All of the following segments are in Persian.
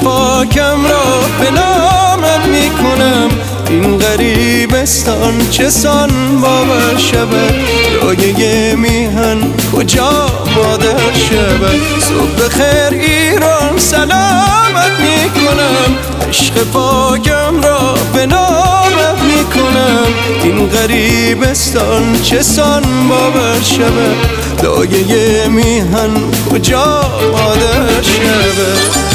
پاکم را به نامت میکنم. این غریبستان چه سان باور شود، دایه میهن کجا مادر شود. صبح خیر ایران سلامت میکنم، عشق پاکم را به نامت میکنم. این غریبستان چه سان باور شود، دایه میهن کجا مادر شود.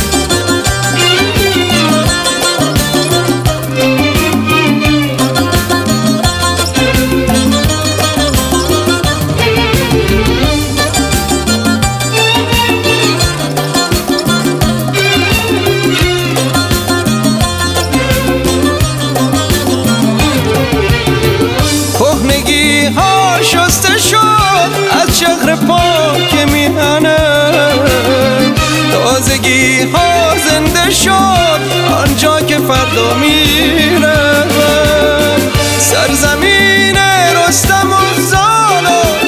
کهنگی ها شسته شد از شهر پاک میهنه، تازگی ها زنده شد آنجا که فردا میره. سرزمین رستم و زال و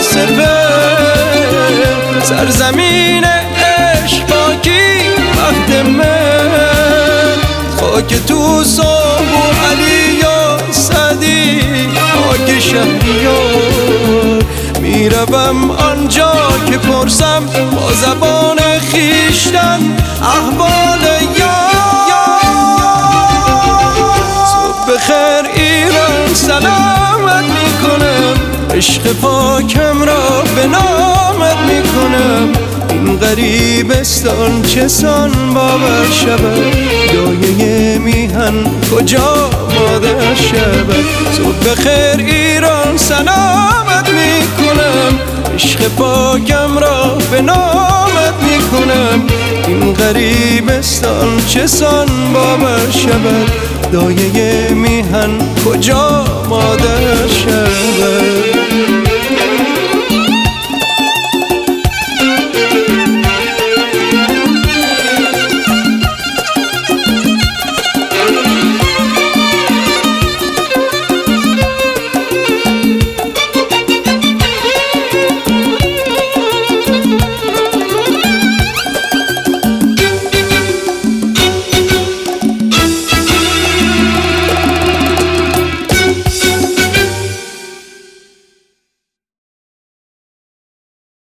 سپهر، سرزمین عشق پاکی وقت من. خاک توس و علی و سعدی، خاک شهریار. میروم آنجا که پرسم با زبان خویشتن احوال یار. صبح خیر ایران سلامت میکنم، عشق پاکم را به نامت میکنم. این غریبستان چه سان باور شود، دایه میهن کجا مادر شود. صبح خیر ایران سلامت میکنم، عشق پاکم را به نامت میکنم. این غریبستان چه سان باور شود، دایه میهن کجا مادر شود.